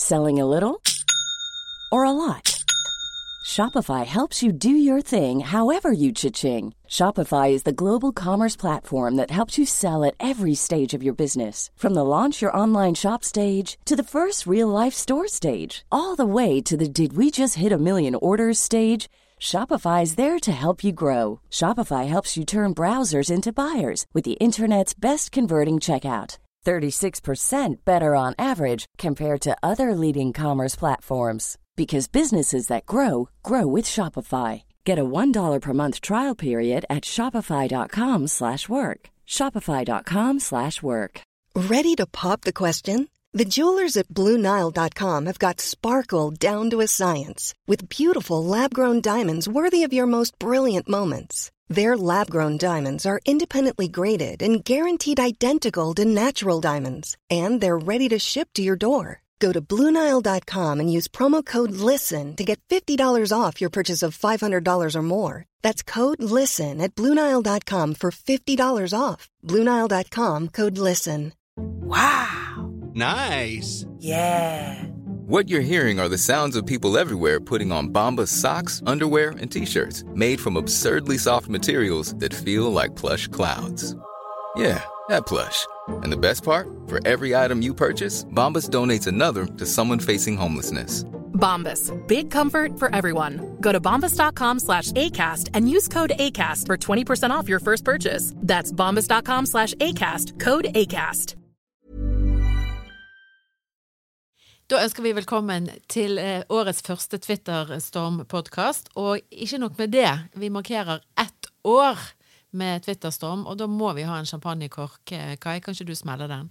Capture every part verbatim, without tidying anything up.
Selling a little or a lot? Shopify helps you do your thing however you cha-ching. Shopify is the global commerce platform that helps you sell at every stage of your business. From the launch your online shop stage to the first real-life store stage, all the way to the did we just hit a million orders stage. Shopify is there to help you grow. Shopify helps you turn browsers into buyers with the internet's best converting checkout. thirty-six percent better on average compared to other leading commerce platforms. Because businesses that grow, grow with Shopify. Get a one dollar per month trial period at shopify.com slash work. Shopify.com slash work. Ready to pop the question? The jewelers at Blue Nile dot com have got sparkle down to a science with beautiful lab-grown diamonds worthy of your most brilliant moments. Their lab-grown diamonds are independently graded and guaranteed identical to natural diamonds, and they're ready to ship to your door. Go to Blue Nile dot com and use promo code LISTEN to get fifty dollars off your purchase of five hundred dollars or more. That's code LISTEN at Blue Nile dot com for fifty dollars off. Blue Nile dot com, code LISTEN. Wow! Nice! Yeah! What you're hearing are the sounds of people everywhere putting on Bombas socks, underwear, and T-shirts made from absurdly soft materials that feel like plush clouds. Yeah, that plush. And the best part? For every item you purchase, Bombas donates another to someone facing homelessness. Bombas. Big comfort for everyone. Go to bombas.com slash ACAST and use code ACAST for twenty percent off your first purchase. That's bombas.com slash ACAST. Code ACAST. Da ønsker vi velkommen til eh, årets første Twitter-storm-podcast, og ikke nok med det, vi markerer ett år med Twitter-storm, og da må vi ha en champagnekork. Kai, kan ikke du smelle den?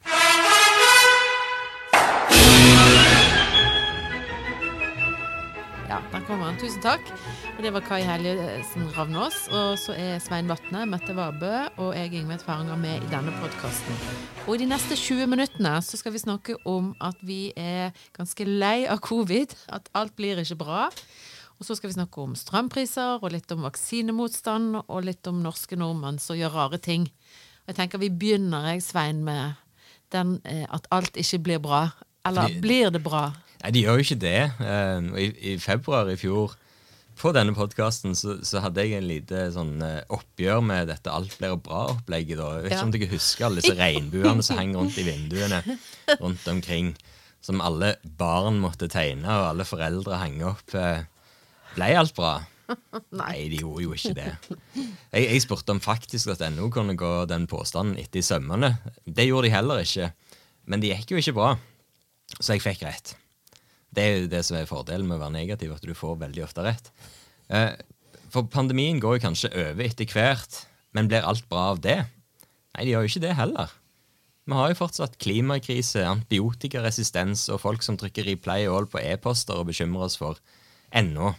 Ja, der kommer han. Tusen takk. Og det var Kai Helgesen Ravnås, og så er Svein Vatne, Mette Vabø og jeg Ingvild Faranger med i denne podcasten. Og i de neste tjue minuttene så skal vi snakke om at vi er ganske lei av covid, at alt blir ikke bra. Og så skal vi snakke om strømpriser, og litt om vaksinemotstand, og litt om norske nordmenn som gjør rare ting. Og jeg tenker vi begynner, jeg, Svein, med den, at alt ikke blir bra. Eller de, blir det bra? Nei, de gjør jo ikke det. Uh, i, I februar i fjor, på denne podcasten, så, så hadde jeg en lite sånn, uh, oppgjør med dette alt blir bra-opplegget. Da. Jeg vet ikke ja. om dere husker alle disse regnbuene som henger rundt i vinduene, rundt omkring, som alle barn måtte tegne, og alle foreldre henge opp. Uh, ble alt bra? Nei, de gjorde jo ikke det. Jeg, jeg spurte om faktisk at ennå kunne gå den påstanden etter i sømmene. Det gjorde de heller ikke, men de gikk jo ikke bra. Så jeg fikk rett. Det er jo det som er fordelen med å være negativ, at du får veldig ofte rett. Eh, for pandemien går jo kanskje over etter hvert, men blir alt bra av det? Nei, de gjør jo ikke det heller. Vi har jo fortsatt klimakrise, antibiotikaresistens og folk som trykker replay all på e-poster og bekymrer oss for ennå.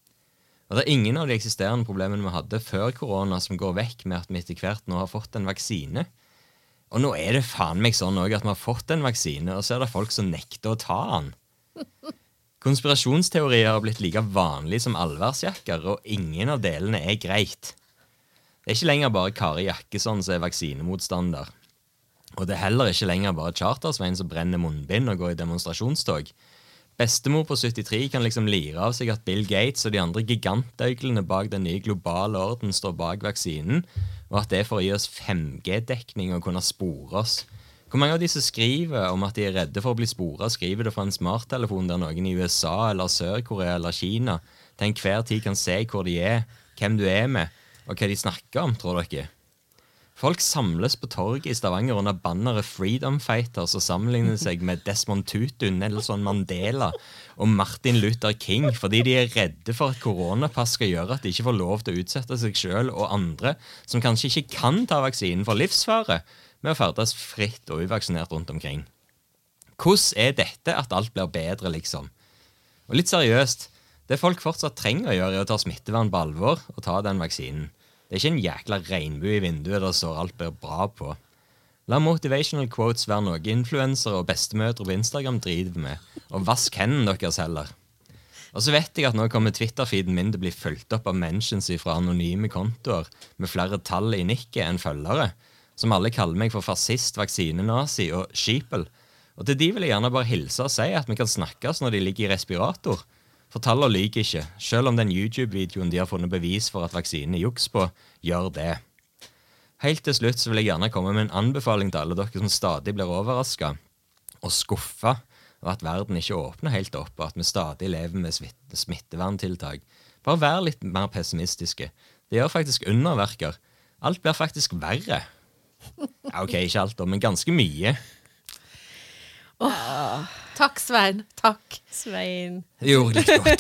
Og det er ingen av de eksisterende problemene vi hadde før korona som går vekk med at vi etter hvert nå har fått en vaksine. Og nå er det faen meg sånn også at vi har fått en vaksine, og så er det folk som nekter å ta den. Konspirasjonsteorier har blitt like vanlig som allværsjakker, og ingen av delene er greit. Det er ikke lenger bare Kari Jakkesson som er vaksinemotstander. Og det er heller ikke lenger bare Chartersveien som brenner munnbind og går i demonstrasjonstog. Bestemor på syttitre kan liksom lire av seg at Bill Gates og de andre gigantøglene bak den nye globale orden står bak vaksinen, og at det er for å gi oss fem G-dekning og kunne spore oss. Hvor mange av de som skriver om at de er redde for å bli sporet, skriver det fra en smarttelefon der noen i U S A eller Sør-Korea eller Kina til enhver tid kan se hvor de er, hvem du er med, og hva de snakker om, tror dere? Folk samles på torget i Stavanger under bannere Freedom Fighters og sammenligner seg med Desmond Tutu, Nelson Mandela og Martin Luther King fordi de er redde for at koronapass skal gjøre at de ikke får lov til å utsette seg selv og andre som kanskje ikke kan ta vaksinen for livsfare med å ferdes fritt og uvaksinert rundt omkring. Hvordan er dette at alt blir bedre, liksom? Og litt seriøst, det folk fortsatt trenger å gjøre er å ta smittevern på alvor og ta den vaksinen. Det er ikke en jækla regnbue i vinduet der så alt blir bra på. La motivational quotes være noe influensere og bestemødre på Instagram driver med, og vask hendene deres heller. Og så vet jeg at nå kommer Twitter-feeden min til å bli fulgt opp av mentions fra anonyme kontoer med flere tall i nikket enn følgere, som alle kaller meg for fascist, vaksinenazi og skipel. Og til de vil jeg gjerne bare hilse og si at vi kan snakkes når de ligger i respirator. For tallene lyger ikke, selv om den YouTube-videoen de har funnet bevis for at vaksinen er juks på, gjør det. Helt til slutt så vil jeg gjerne komme med en anbefaling til alle dere som stadig blir overrasket og skuffet av at verden ikke åpner helt opp, og at vi stadig lever med smitteverntiltak. Bare vær litt mer pessimistiske. Det gjør faktisk underverker. Alt blir faktisk verre. Ja, ok, ikke alt da, men ganske mye. Oh, takk, Svein. Takk. Svein. Det gjorde litt godt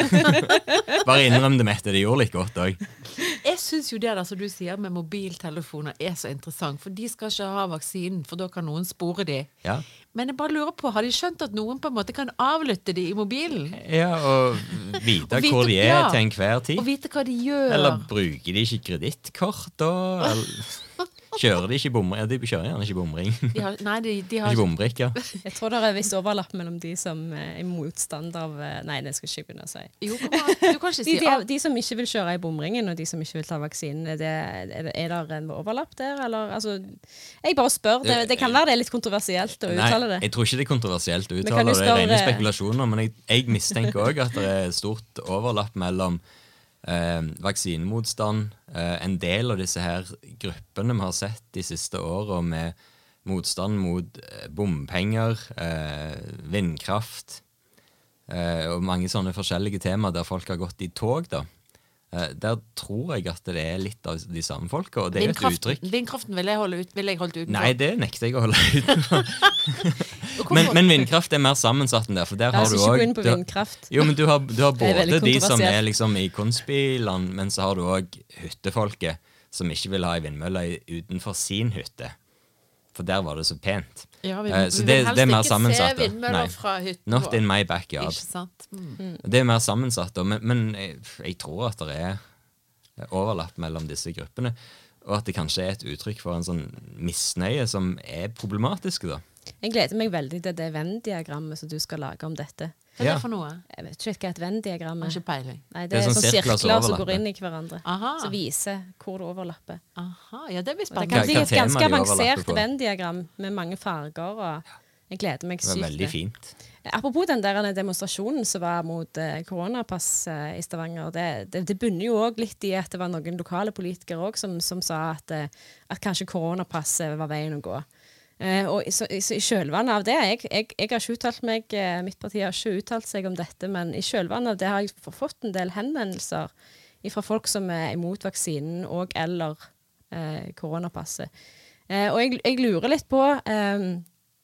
også. Bare innrøm det, Mette, det gjorde litt godt også. Jeg synes jo det der, som du sier, med mobiltelefoner er så interessant, for de skal ikke ha vaksinen, for da kan noen spore de. Ja. Men jeg bare lurer på, har de skjønt at noen på en måte kan avlytte de i mobilen? Ja, og vite, Og vite- hvor de er ja. til enhver tid. Og vite hva de gjør. Eller bruker de ikke kredittkort da? Eller kjører de ikke bomring? Ja, de kjører gjerne ikke bomring. De har, nei, de, de har Ikke bombrikker. Jeg tror det er visst overlapp mellom de som er motstander av Nei, det skal jeg ikke begynne å si. Jo, kom an. Du kan ikke De, si de, alt. de som ikke vil kjøre i bomringen, og de som ikke vil ta vaksinen, er det, er det, er det en overlapp der, eller? Altså, jeg bare spør. Det, det kan være det er litt kontroversielt å uttale det. Nei, jeg tror ikke det er kontroversielt å Men uttale kan du det. Det er rene spørre- spekulasjoner, men jeg, jeg mistenker også at det er stort overlapp mellom eh, vaksinemotstand, eh, en del av disse her gruppene vi har sett de siste årene med motstand mot eh, bompenger, eh, vindkraft, eh, og mange sånne forskjellige temaer der folk har gått i tog da. Eh, der tror jeg at det er litt av de samme folka, og det er jo et Vindkraften, uttrykk. vindkraften vil jeg holde ut, vil jeg holdt utenfor. Nei, det nekter jeg å holde utenfor. Og hvorfor- Men, men vindkraft er mer sammensatt enn der, for der La har oss du ikke gå også- inn på du har- vindkraft. Jo, men du har, du har Det er både veldig de som kontroversielt. er liksom i konspiland, men så har du også hyttefolket som ikke vil ha en vindmølle i- utenfor sin hytte. For der var det så pent. Ja, vi, Eh, vi så vil det, helst det er mer ikke sammensatt. se da. vindmøller Nei. fra hytten Not vår. in my backyard. Ikke sant? Mm. Det er mer sammensatt, da, men, men jeg, jeg tror at det er overlapp mellom disse gruppene, og at det kanskje er et uttrykk for en sånn misnøye som er problematisk da. Jeg gleder meg veldig til det Venn-diagrammet som du skal lage om dette. Hva er Ja. det for noe? Jeg vet ikke hva et Venn-diagram Har er. ikke peiling. Nei, det, Det er er sånn sånn sirkler sirkler som som går overlapper. inn i hverandre. Aha. Som viser hvor det overlapper. Aha, ja, det blir Og det spennende. kan Hva- bli hva et tema ganske de overlapper avansert på. Venn-diagram med mange farger. Og jeg gleder meg Det var sykt. veldig det. fint. Apropos den der demonstrasjonen som var mot eh, koronapass eh, i Stavanger, det, det, det bunner jo også litt i at det var noen lokale politikere også som, som sa at, eh, at kanskje koronapasset var veien å gå. Eh, og så, så i kjølvannet av det, jeg, jeg, jeg har ikke uttalt meg, eh, mitt parti har ikke uttalt seg om dette, men i kjølvannet av det har jeg f- fått en del henvendelser fra folk som er imot vaksinen og eller eh, koronapasset. Eh, og jeg, jeg lurer litt på eh,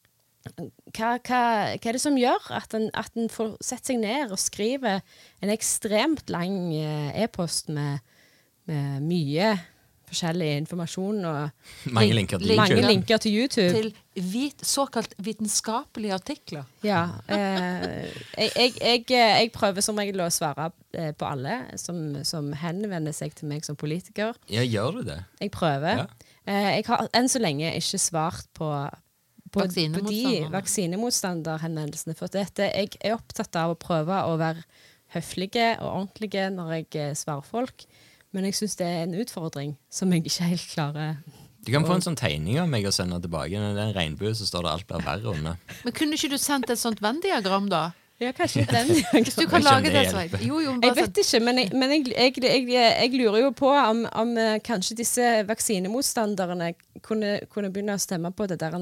hva, hva, hva er det som gjør at en, at en får sette seg ned og skrive en ekstremt lang eh, e-post med, med mye forskjellig informasjon og Mange linker til mange YouTube. linker til YouTube. Til vit, såkalt vitenskapelige artikler. Ja, eh, jeg, jeg, jeg, jeg prøver som regel å svare eh, på alle som, som henvender seg til meg som politiker. Ja, gjør du det? Jeg prøver. Ja. Eh, jeg har enn så lenge ikke svart på, på, på de Vaksinemotstanderne. vaksinemotstanderhenvendelsene. For dette, jeg er opptatt av å prøve å være høflige og ordentlige når jeg eh, svarer folk. Men jeg synes det er en utfordring som jeg ikke helt klarer. Du kan få en sånn tegning av meg og sende tilbake. Når det er en regnbue, så står det alt blir verre under. Men kunne ikke du sendt et sånt Venn-diagram da? Ja, kanskje den. Hvis du kan Jeg lage skjønner det, det Svein. hjelper. Jo, jo, men Jeg bare sånn- vet ikke, men jeg, men jeg, jeg, jeg, jeg lurer jo på om, om eh, kanskje disse vaksinemotstanderne kunne, kunne begynne å stemme på det der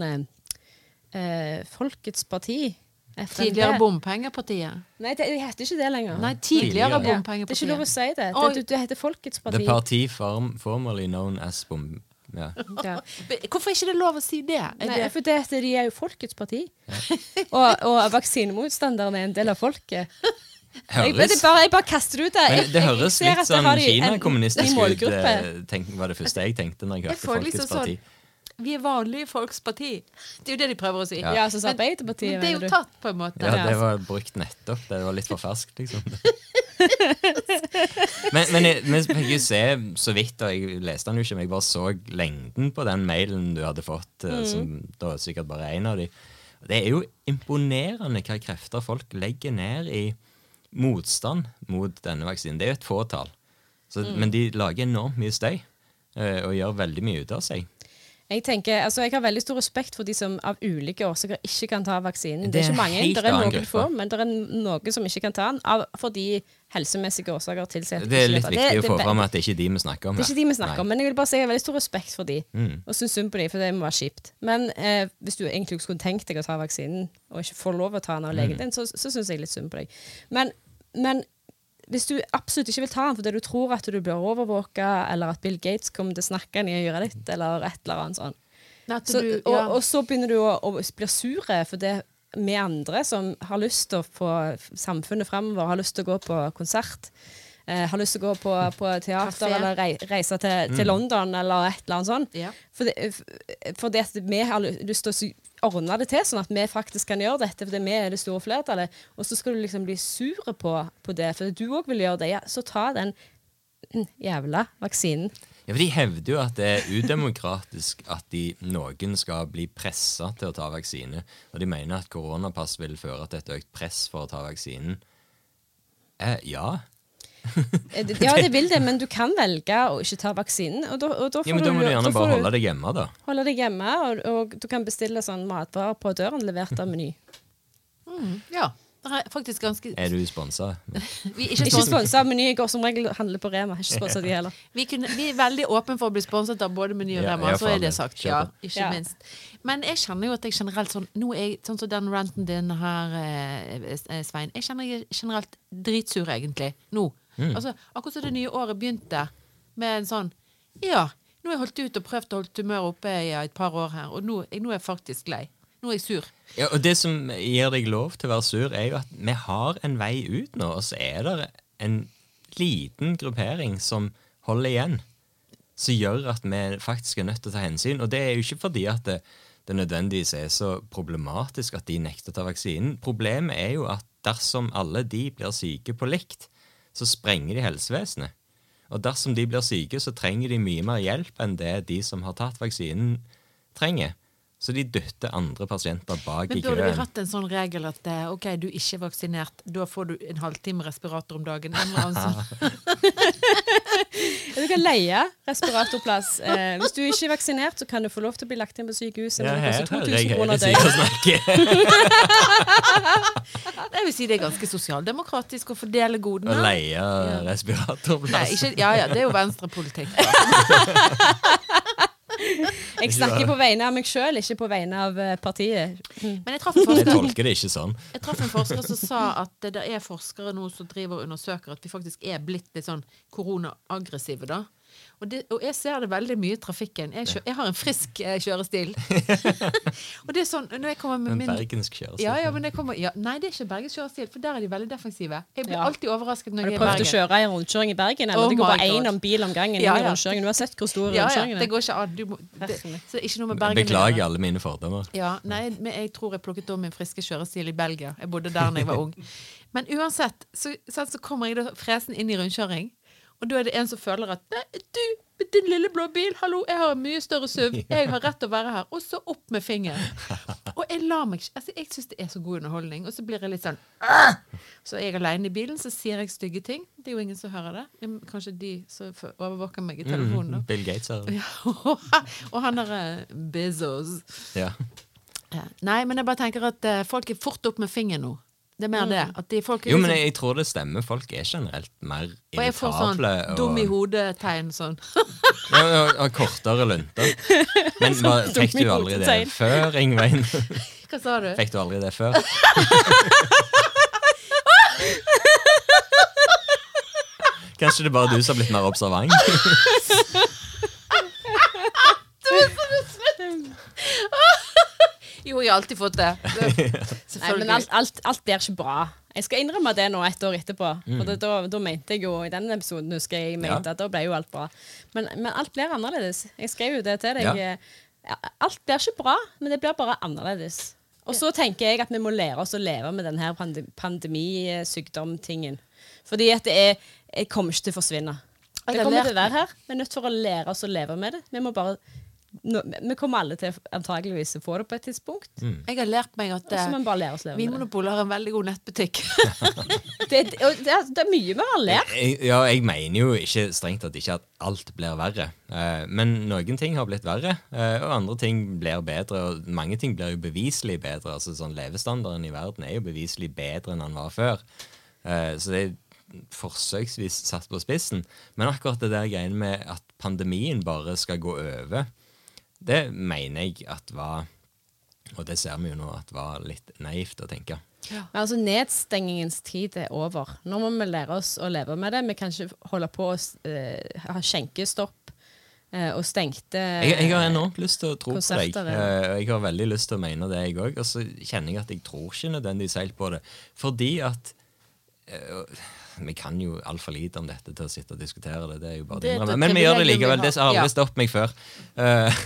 eh, Folkets parti. F N B. Tidligere bompengepartiet. Nei, det, det heter ikke det lenger. Nei, tidligere Tidligere. Ja, det er bompengepartiet. ikke lov å si det. Oi. Det, det heter Folkets parti. The party form, formerly known as bom... Ja. Ja. Hvorfor er ikke det lov å si det? Er Nei, det for det, at de er jo Folkets parti. og, og vaksinemotstanderne er en del av folket. Jeg, Høres, det bare, jeg bare kaster det ut der. men Jeg- det jeg høres ser litt at det sånn har de en- Kina-kommunistisk en ut. målgruppe. eh, tenk, var det første jeg tenkte når jeg Jeg hørte får Folkets liksom parti. sånn Vi er vanlige folks parti. Det er jo det de prøver å si. Ja. Ja, så sa Men- Arbeiderpartiet, Men det er mener jo du? tatt, på en måte. Ja, det var brukt nettopp. Det var litt for ferskt, liksom. men men jeg, men jeg fikk jo se så vidt, og jeg leste den jo ikke, men jeg bare så lengden på den mailen du hadde fått, eh, som da er sikkert bare en av de. Det er jo imponerende hva krefter folk legger ned i motstand mot denne vaksinen. Det er jo et fåtall. Så, Men de lager enormt mye støy, eh, og gjør veldig mye ut av seg. Jeg tenker, altså jeg har veldig stor respekt for de som av ulike årsaker ikke kan ta vaksinen. Det, Det er er ikke mange, helt det er annen noen gruppe. få, men det er noen som ikke kan ta den, av, fordi helsemessige årsaker tilsier at de Det er ikke litt kan ta viktig det, å få det, fram at det er ikke de vi snakker om Det er ikke de vi snakker Nei. om, men jeg vil bare si jeg har veldig stor respekt for de, Mm. og synes synd på de, for det må være kjipt. Men eh, hvis du egentlig skulle tenkt deg å ta vaksinen, og ikke får lov å ta den av legen din, så, så synes jeg litt synd på deg. Men, men hvis du absolutt ikke vil ta den fordi du tror at du blir overvåket, eller at Bill Gates kommer til å snakke ned i øret ditt, eller et eller annet sånt, Nei, at så, du, og, ja. og så begynner du å, å bli sure for det med andre som har lyst til å få samfunnet fremover, har lyst til å gå på konsert, eh, har lyst til å gå på, på teater, Café. eller rei, reise til, til London, eller et eller annet sånt. Ja. For det, for det at vi har lyst til å ordne det til, sånn at vi faktisk kan gjøre dette, for vi er det store flertallet, og så skal du liksom bli sure på, på det, for du også vil gjøre det, ja, så ta den jævla vaksinen. Ja, for De hevder jo at det er udemokratisk at de, noen skal bli presset til å ta vaksine, og de mener at koronapass vil føre til et økt press for å ta vaksinen. Eh, ja. Eh, det- Ja, det vil det, men du kan velge å ikke ta vaksinen, og da, og da får ja, men da må du gjerne da får bare du- holde deg hjemme, da. Holde deg hjemme, og, og du kan bestille sånn matvarer på døren, levert av Meny. ja. Det er faktisk ganske Er du sponset? vi, er ikke Ikke spons- sponset av Meny, jeg går som regel og handler på Rema. Ikke sponset de heller. vi, kunne, vi er veldig åpne for å bli sponset av både Meny og Ja, Rema, ja, så faen er det det. sagt. Kjør Ja, på. ikke Ja. minst. Men jeg kjenner jo at jeg generelt sånn, nå er jeg, sånn som den ranten din her, eh, Svein, jeg kjenner jeg er generelt dritsur egentlig, nå. Mm. Altså, akkurat som det nye året begynte med en sånn, ja, nå har jeg holdt ut og prøvd å holde humør oppe i et par år her, og nå, jeg, nå er jeg faktisk lei. Nå er jeg sur. Ja, og det som gir deg lov til å være sur, er jo at vi har en vei ut nå, og så er det en liten gruppering som holder igjen, som gjør at vi faktisk er nødt til å ta hensyn. Og det er jo ikke fordi at det, det nødvendigvis er så problematisk at de nekter å ta vaksinen. Problemet er jo at dersom alle de blir syke på likt, så sprenger de helsevesenet. Og dersom de blir syke, så trenger de mye mer hjelp enn det de som har tatt vaksinen trenger. Så de dytter andre pasienter bak Men i burde vi køen. hatt en sånn regel at eh, ok, du er ikke vaksinert, da får du en halvtime respirator om dagen. En eller annen sånn. Du kan leie respiratorplass. Eh, hvis du ikke er vaksinert, så kan du få lov til å bli lagt inn på sykehus. Ja, Det her koster hører to jeg tusen kroner hele tiden døgnet. snakke. Jeg vil si det er ganske sosialdemokratisk å fordele godene. Å leie respiratorplass. Nei, ikke, ja, ja, det er jo venstrepolitikk. Jeg snakker på vegne av meg selv, ikke på vegne av eh, partiet. Men jeg traff en Jeg forsker, tolker det ikke sånn. jeg traff en forsker som sa at det der er forskere nå som driver og undersøker at vi faktisk er blitt litt sånn korona-aggressive da. Og, det, og jeg ser det veldig mye i trafikken. Jeg, kjø, jeg har en frisk eh, kjørestil. Og det er sånn, når jeg kommer med En min... bergensk kjørestil. Ja, ja, men jeg kommer, ja, nei, det er ikke Bergens kjørestil, for der er de veldig defensive. Jeg blir Ja. alltid overrasket når Har du jeg er i prøvd å Bergen. kjøre i en rundkjøring i Bergen? Eller Oh det går my bare God. én bil om gangen Ja, inn i ja. rundkjøringen. Du har sett hvor store Ja, ja, rundkjøringen det er. går ikke an. Du må, det, Personlig. så det er ikke noe med Bergen. Beklager alle mine fordommer. Ja, nei, men jeg tror jeg plukket om min friske kjørestil i Belgia. Jeg bodde der da jeg var ung. Men uansett, så, så, så kommer jeg da fresen inn i rundkjøring, og da er det en som føler at «Nei, du, din lille blå bil, hallo, jeg har en mye større SUV, jeg har rett til å være her, og så opp med fingeren. Og jeg lar meg ikke, altså jeg synes det er så god underholdning, og så blir jeg litt sånn, «Åh!» Så er jeg alene i bilen, så sier jeg stygge ting. Det er jo ingen som hører det. Kanskje de som overvåker meg i telefonen da. Mm, Bill Gates her. Ja, og han er eh, Bezos. Ja. Ja. Nei, men jeg bare tenker at eh, folk er fort opp med fingeren nå. Det er mer det. At de folk er Jo, men liksom- jeg, jeg tror det stemmer. Folk er generelt mer og jeg får sånn irritable. dum i hodet-tegn sånn. Ja, og, og kortere lunter. Men hva, fikk du aldri det hodet-tegn. før, Ingvein? Hva sa du? Fikk du aldri det før? Kanskje det er bare du som har blitt mer observant? Jo, jeg har alltid fått det. det Nei, men selvfølgelig. alt, alt, alt blir ikke bra. Jeg skal innrømme det nå et år etterpå. For det, da, da mente jeg jo i den episoden, husker jeg, jeg mente Ja. at da ble jo alt bra. Men, men alt blir annerledes. Jeg skrev jo det til deg. Ja. Ja, alt blir ikke bra, men det blir bare annerledes. Og så tenker jeg at vi må lære oss å leve med denne pandem pandemisykdom-tingen. Fordi at det er, jeg kommer ikke til å forsvinne. Det Jeg har kommer lært til å være her. Vi er nødt til å lære oss å leve med det. Vi må bare nå, vi kommer alle til antageligvis å få det på et tidspunkt. Mm. Jeg har lært meg at Og så må vi bare lære oss å leve med det. Vinmonopolet har en veldig god nettbutikk. Det, det, og det, er, det er mye vi har lært. Jeg, ja, jeg mener jo ikke strengt at ikke at alt blir verre. Eh, men noen ting har blitt verre, eh, og andre ting blir bedre. Og mange ting blir jo beviselig bedre. Altså sånn levestandarden i verden er jo beviselig bedre enn den var før. Eh, så det er forsøksvis satt på spissen. Men akkurat det der greiene med at pandemien bare skal gå over, det mener jeg at var, og det ser vi jo nå, at var litt naivt å tenke. Ja. Altså nedstengingens tid er over. Nå må vi lære oss å leve med det. Vi kan ikke holde på å uh, ha skjenkestopp uh, og stengte uh, jeg, jeg har enormt lyst til å tro på deg. konserter, Uh, jeg har veldig lyst til å mene det, jeg òg. Og så kjenner jeg at jeg tror ikke nødvendigvis helt på det. Fordi at uh, vi kan jo alt for lite om dette til å sitte og diskutere det. Det er jo bare det, det, det Men vi gjør det likevel. Det har aldri ja. stoppet meg før. Uh,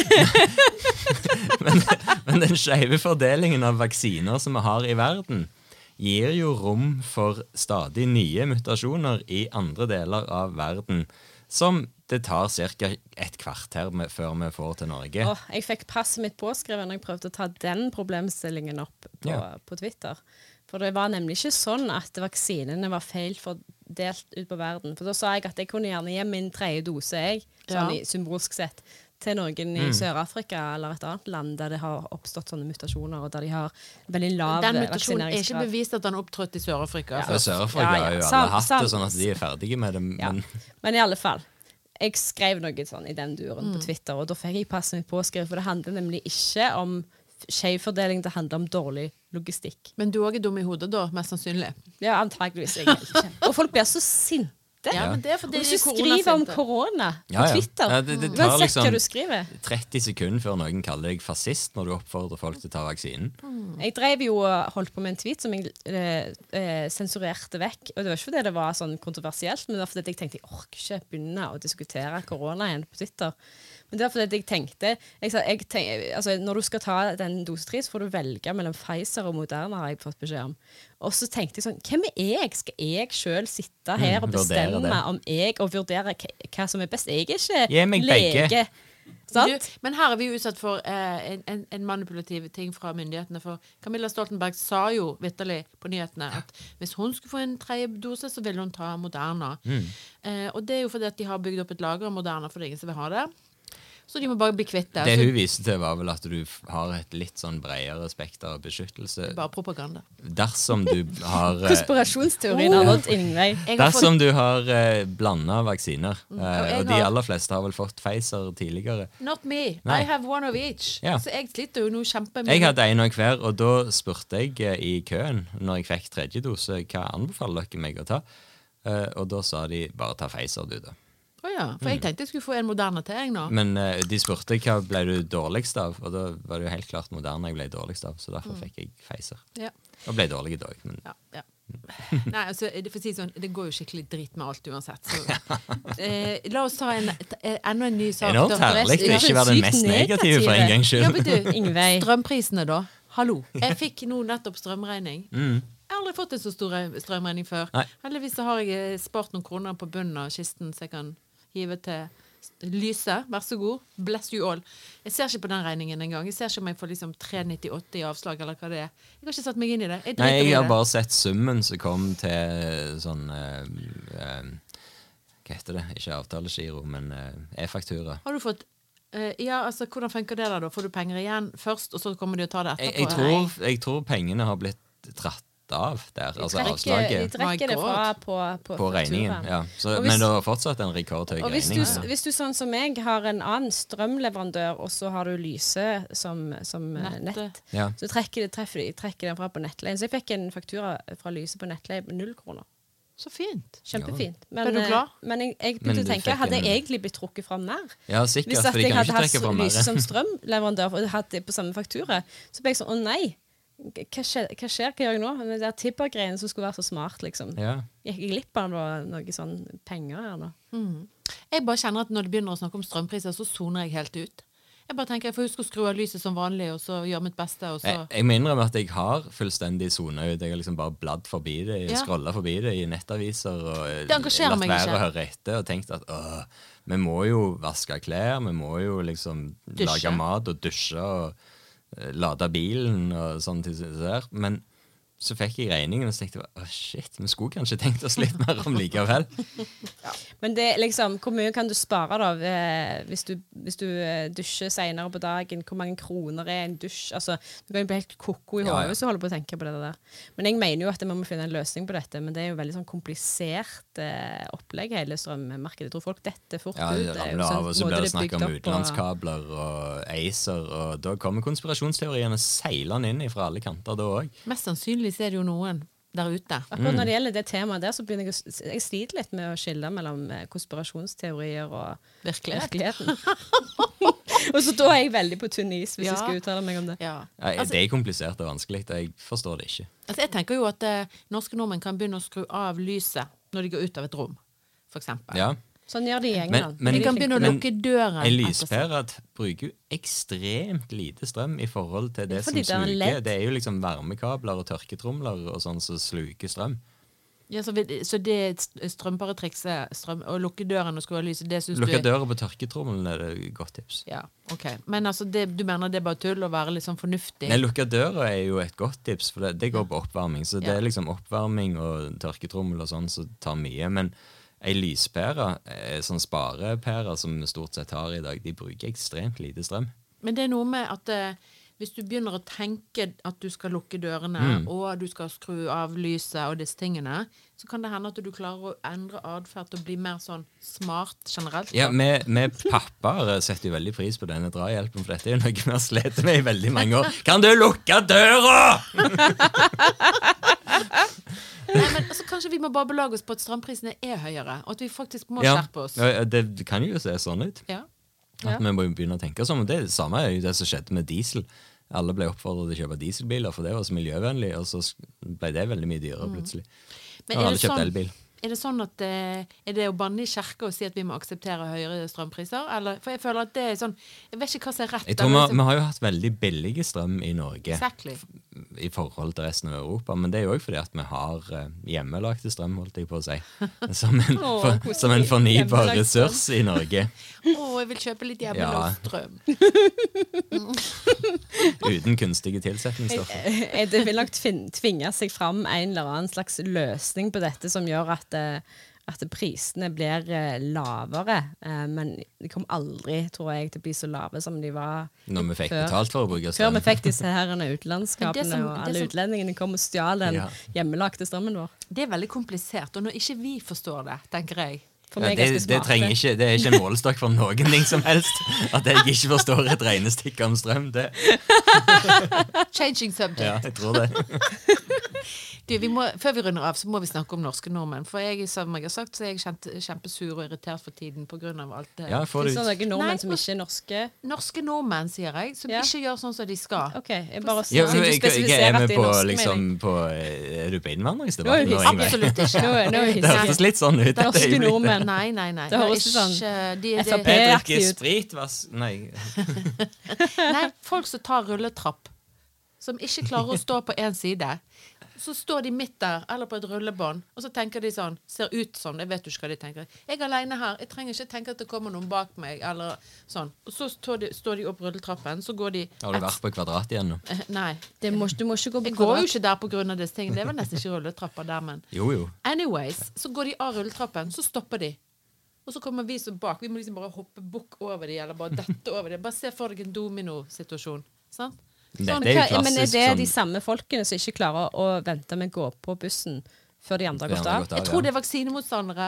men, men den skeive fordelingen av vaksiner som vi har i verden, gir jo rom for stadig nye mutasjoner i andre deler av verden, som det tar cirka et kvarter med, før vi får til Norge. Oh, jeg fikk passet mitt påskrevet når jeg prøvde å ta den problemstillingen opp på, Ja. på Twitter. For det var nemlig ikke sånn at vaksinene var feil fordelt ut på verden. For da sa jeg at jeg kunne gjerne gi min tredje dose, jeg, sånn Ja. i symbolsk sett, til noen i Mm. Sør-Afrika eller et annet land der det har oppstått sånne mutasjoner, og der de har veldig lav Den mutasjonen er ikke vaksineringsgrad. bevist at den er opptrådt i Sør-Afrika. For Sør-Afrika Ja, ja. har jo Sam- alle hatt sam- det sånn at de er ferdige med det. Ja. Men Men i alle fall, jeg skrev noe sånn i den duren Mm. på Twitter, og da fikk jeg passet mitt påskrevet, for det handler nemlig ikke om skjevfordeling, det handler om dårlig logistikk. Men du også er dum i hodet da, mest sannsynlig. Ja, antageligvis. Jeg er ikke. Og folk blir så sinte. Ja, men det er fordi Og de hvis er du skriver om koronasinte. korona på Ja, ja. Twitter, Ja, det- det tar uansett liksom- hva du skriver. tretti sekunder før noen kaller deg fascist når du oppfordrer folk til å ta vaksinen. Jeg drev jo og holdt på med en tweet som jeg eh, eh, sensurerte vekk. Og det var ikke fordi det var sånn kontroversielt, men det var fordi jeg tenkte jeg orker ikke begynne å diskutere korona igjen på Twitter. Men det var fordi jeg tenkte, jeg sa, jeg tenk, altså, når du skal ta den dose tre, så får du velge mellom Pfizer og Moderna, har jeg fått beskjed om. Og så tenkte jeg sånn, hvem er jeg? Skal jeg selv sitte her og Mm, vurdere bestemme det. om jeg, og vurdere hva, hva som er best? Jeg er ikke Gi meg begge. lege. Sant? Du, men her er vi jo utsatt for eh, en, en, en manipulativ ting fra myndighetene. For Camilla Stoltenberg sa jo vitterlig på nyhetene at hvis hun skulle få en tredje dose, så ville hun ta Moderna. Mm. Eh, og det er jo fordi at de har bygd opp et lager av Moderna, for det er ingen som vil ha det. Så de må bare bli kvitt det. Det Så hun viste til, var vel at du f- har et litt sånn bredere spekter av beskyttelse. det er bare propaganda. Dersom du har eh, Konspirasjonsteorien har nådd ingen vei. Jeg har fått, Dersom du har eh, blanda vaksiner. Eh, jeg og de har- aller fleste har vel fått Pfizer tidligere. not me. Nei. I have one of each. Ja. Så jeg sliter jo nå kjempemye. Jeg hadde en av hver, og da spurte jeg eh, i køen, når jeg fikk tredje dose, hva anbefaler dere meg å ta? Eh, og da sa de bare ta Pfizer, du, da. Å ja, for jeg tenkte jeg skulle få en Moderna til, jeg nå. Men eh, de spurte hva ble du dårligst av, og da var det jo helt klart Moderna jeg ble dårligst av, så derfor fikk jeg Pfizer. Ja. Og ble dårlig i dag, men Ja, ja. Nei, altså, det, for å si det sånn, det går jo skikkelig drit med alt uansett. Så, eh, la oss ta en, t- eh, enda en ny sak. enormt da. herlig å Ja, ikke være den sykt mest negative for en gangs Ja, skyld. men du, Ingveig. strømprisene da. Hallo. Jeg fikk nå nettopp strømregning. Mm. Jeg har aldri fått en så stor re- strømregning før. Nei. Heldigvis så har jeg eh, spart noen kroner på bunnen av kisten, så jeg kan hive til lyset. Vær så god. Bless you all. Jeg ser ikke på den regningen engang. Jeg ser ikke om jeg får liksom tre komma nittiåtte i avslag, eller hva det er. Jeg har ikke satt meg inn i det. Jeg Nei, driter i jeg har det. bare sett summen som kom til sånn eh, eh, Hva heter det? Ikke avtalegiro, men eh, e-faktura. Har du fått eh, Ja, altså, hvordan funker det da? da? Får du penger igjen først, og så kommer de å ta det Jeg, etterpå? jeg, tror, jeg tror pengene har blitt tratt av der, altså trekker, avslaget de trekker det My fra God. på, på, på regningen. fakturaen. Ja. Så, Og hvis- men det var fortsatt en rekordhøy Og hvis du, regning. hvis du sånn som meg har en annen strømleverandør, og så har du lyse som, som eh, Nettet. nett, Ja. så trekker de, treffer de trekker den fra på nettleien. Så jeg fikk en faktura fra lyse på nettleie på null kroner. Så fint. Kjempefint. Men, Ble du eh, glad? men jeg, jeg Men begynte du å tenke, fikk hadde jeg en- egentlig blitt trukket fra mer? Ja, sikkert, Hvis for at de jeg kan hadde ikke hatt trekke fra lyse som mer. strømleverandør og hatt det på samme faktura, så ble jeg sånn, å nei, hva skjer, hva skjer, hva gjør jeg nå? Men det der tippergreiene som skulle være så smart, liksom. Ja. Gikk jeg glipp av noe, noe sånn penger her nå? Jeg bare kjenner at når det begynner å snakke om strømpriser, så soner jeg helt ut. Jeg bare tenker, jeg får huske å skru av lyset som vanlig, og så gjøre mitt beste, og så... Jeg, jeg må innrømme at jeg har fullstendig zone ut. Jeg har liksom bare bladd forbi det, Ja. scrollet forbi det i nettaviser, og Det engasjerer latt meg være ikke. å høre etter, og tenkt at åh, vi må jo vaske klær, vi må jo liksom Dusje. lage mat og dusje, og eh, lade bilen, og sånne ting som det der. Men så fikk jeg regningen, og så tenkte jeg, åh shit, vi skulle kanskje tenkt oss litt mer om likevel. Men det er liksom, hvor mye kan du spare da eh, hvis du, hvis du eh, dusjer senere på dagen? Hvor mange kroner er en dusj? Altså, du kan jo bli helt koko i Ja, hodet ja. hvis du holder på å tenke på det der. Men jeg mener jo at vi må finne en løsning på dette, men det er jo veldig sånn komplisert eh, opplegg hele strømmarkedet. Jeg tror folk detter fort Ja, ut. det Det er jo ramler sånn av, og så måte blir det er snakk bygd om opp, og- utenlandskabler og ACER, og da kommer konspirasjonsteoriene seilende inn fra alle kanter da også. Mest sannsynlig så er det jo noen der ute. Akkurat når det gjelder det temaet der, så begynner jeg å s- jeg sliter litt med å skille mellom eh, konspirasjonsteorier og Virkelighet. virkeligheten. Og så da er jeg veldig på tynn is hvis Ja. jeg skal uttale meg om det. Ja. Ja, Altså, det er komplisert og vanskelig, og jeg forstår det ikke. altså, jeg tenker jo at eh, norske nordmenn kan begynne å skru av lyset når de går ut av et rom, for eksempel. Ja. Sånn gjør de i Men, England. men, De kan begynne å men lukke døren. en lyspære bruker jo ekstremt lite strøm i forhold til det som Fordi det er en sluker. ledd. Det er jo liksom varmekabler og tørketromler og sånn som sluker strøm. Ja, så, vi, så det strømbare trikset, strøm, å lukke døren og skru av lyset, det synes du Lukke er... døra på tørketrommelen er det et godt tips. Ja, ok. Men altså, det, du mener det er bare tull å være litt sånn fornuftig? Nei, lukke døra er jo et godt tips, for det, det går på oppvarming. Så det Ja. er liksom oppvarming og tørketrommel og sånn som tar mye. Men ei lyspære, eh, sånn sparepære som vi stort sett har i dag, de bruker ekstremt lite strøm. Men det er noe med at eh, hvis du begynner å tenke at du skal lukke dørene, Mm. og du skal skru av lyset og disse tingene, så kan det hende at du klarer å endre adferd og bli mer sånn smart generelt. Ja, vi, vi pappaer setter jo veldig pris på denne drahjelpen, for dette er jo noe vi har slet med i veldig mange år. Kan du lukke døra?! Nei, men altså, kanskje vi må bare belage oss på at strømprisene er høyere, og at vi faktisk må Ja, skjerpe oss. ja, det kan jo se sånn ut. Ja. At vi må jo begynne å tenke sånn. Men det samme er jo det som skjedde med diesel. Alle ble oppfordret til å kjøpe dieselbiler, for det var så miljøvennlig, og så ble det veldig mye dyrere plutselig. Men Og er alle det, kjøpte sånn, elbil. er det sånn at eh, er det å banne i kjerka og si at vi må akseptere høyere strømpriser? Eller, for jeg føler at det er sånn, jeg vet ikke hva som er rett. Jeg tror vi, eller liksom- vi har jo hatt veldig billige strøm i Norge Exactly. i forhold til resten av Europa, men det er jo også fordi at vi har uh, hjemmelagte strøm, holdt jeg på å si, som en, Åh, for, koselig. som en fornybar Hjemmelagt ressurs i Norge. Å, jeg vil kjøpe litt hjemme Ja. med strøm. Uten kunstige tilsetningsstoffer. Eh, Det vil nok tvin- tvinge seg fram en eller annen slags løsning på dette som gjør at, eh, at prisene blir eh, lavere. Eh, Men de kommer aldri, tror jeg, til å bli så lave som de var Når vi fikk før. betalt for å bruke Før strøm. vi fikk disse her Men det utenlandskapene, som- og det alle som- utlendingene kom og stjal den Ja. hjemmelagte strømmen vår. Det er veldig komplisert, og når ikke vi forstår det, tenker jeg. For Ja, meg det, er det, trenger ikke, det er ikke en målestokk for noen ting som helst. At jeg ikke forstår et regnestykke om strøm. Det, Changing subject. ja, jeg tror det. Du, vi må, før vi runder av, så må vi snakke om norske nordmenn. For jeg, som jeg har sagt, så er jeg kjent, kjempesur og irritert for tiden på grunn av alt det. Ja, få Det det er sånn ut. noen nordmenn Nei, som ikke er norske. Norske nordmenn, sier jeg, som Ja. ikke gjør sånn som de skal. Ok, jeg bare Ja, siden men du jeg, jeg spesifiserer er at med det er på, norske, liksom, mener jeg. på Er du på Nå er innvandringsdebatten? vi nå, Ingrid? Absolutt ikke. Nå er- nå er vi Det hørtes litt sånn ut. Det er dette norske øyeblikket. nordmenn. Nei, nei, nei. Det høres er sånn ikke- de, de, F R P. Jeg aktig drikker ut. sprit, vass Nei. Nei, folk som tar rulletrapp, som ikke klarer å stå på én side. Så står de midt der, eller på et rullebånd, og så tenker de sånn, ser ut sånn, jeg vet jo ikke hva de tenker. Jeg er alene her, jeg trenger ikke tenke at det kommer noen bak meg, eller sånn. Og så står de, står de opp rulletrappen, så går de... Har du vært på Kvadrat igjen nå? Eh, Nei. Det må, du må ikke gå på Jeg går jo kvadrat. ikke der på grunn av disse tingene. Det er vel nesten ikke rulletrapper der, men... Jo, jo. Anyways, så går de av rulletrappen, så stopper de. Og så kommer vi som bak. Vi må liksom bare hoppe bukk over de, eller bare dette over de. Bare se for deg en domino-situasjon. Sant? Dette Men er jo hva- men er klassisk det sånn de samme folkene som ikke klarer å vente med å gå på bussen før de andre har De gått andre har av? gått av. Jeg tror det er vaksinemotstandere.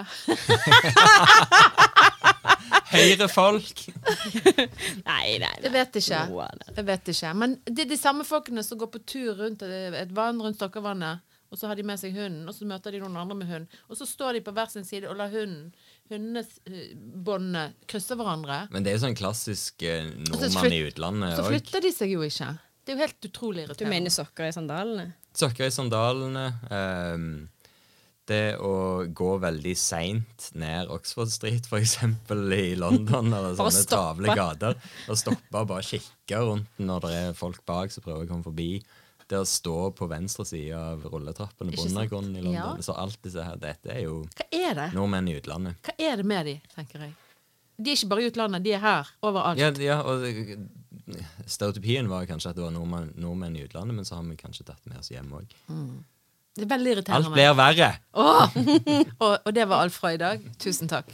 Høyre folk! Nei, nei, nei. Jeg vet ikke. Roa ned. Jeg vet ikke. Men det er de samme folkene som går på tur rundt et vann rundt Stokkavannet, og så har de med seg hunden, og så møter de noen andre med hund, og så står de på hver sin side og lar hunden, hundenes eh, båndene krysse hverandre. Men det er jo sånn klassisk eh, så nordmann flyt- i utlandet Så òg. flytter de seg jo ikke. Det er jo helt utrolig Du irriterende. mener sokker i sandalene? Sokker i sandalene. ehm, Det å gå veldig sent ned Oxford Street, for eksempel, i London, eller sånne travle gater, og stoppe og bare kikke rundt når det er folk bak som prøver å komme forbi. Det å stå på venstre side av rulletrappen og Bondegården i London, ja. Så alt disse her, dette er jo Hva er det? nordmenn i utlandet. Hva er det med de, tenker jeg? De er ikke bare i utlandet, de er her, overalt. Ja, ja og stereotypien var kanskje at det var nordmenn, nordmenn i utlandet, men så har vi kanskje tatt med oss hjem også. Mm. Det er veldig irriterende. Alt blir verre. Åh! og, og det var alt fra i dag. Tusen takk.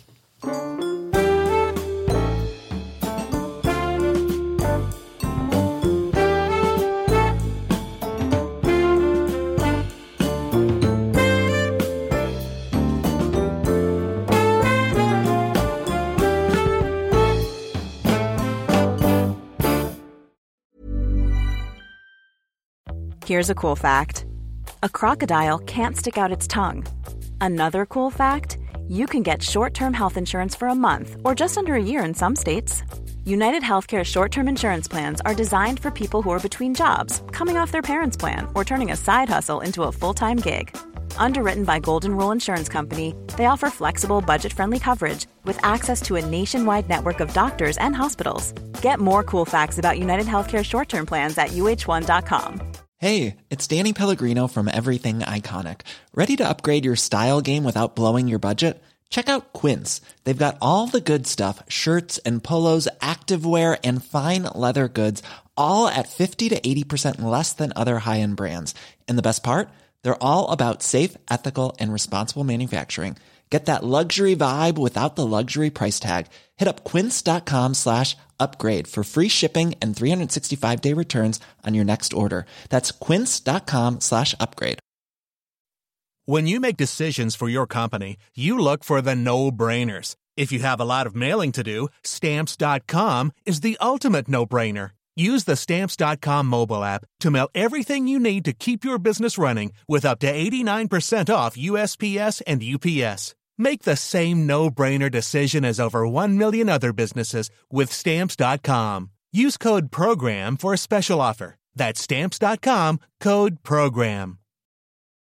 Here's a cool fact. A crocodile can't stick out its tongue. Another cool fact, you can get short-term health insurance for a month or just under a year in some states. United Healthcare short-term insurance plans are designed for people who are between jobs, coming off their parents' plan, or turning a side hustle into a full-time gig. Underwritten by Golden Rule Insurance Company, they offer flexible, budget-friendly coverage with access to a nationwide network of doctors and hospitals. Get more cool facts about United Healthcare short-term plans at U H one dot com. Hey, it's Danny Pellegrino from Everything Iconic. Ready to upgrade your style game without blowing your budget? Check out Quince. They've got all the good stuff, shirts and polos, activewear, and fine leather goods, all at fifty to eighty percent less than other high-end brands. And the best part? They're all about safe, ethical, and responsible manufacturing. Get that luxury vibe without the luxury price tag. Hit up quince.com slash upgrade for free shipping and three sixty-five day returns on your next order. That's quince.com slash upgrade. When you make decisions for your company, you look for the no-brainers. If you have a lot of mailing to do, Stamps dot com is the ultimate no-brainer. Use the Stamps dot com mobile app to mail everything you need to keep your business running with up to eighty-nine percent off U S P S and U P S. Make the same no-brainer decision as over one million other businesses with Stamps dot com. Use code PROGRAM for a special offer. That's Stamps dot com, code PROGRAM.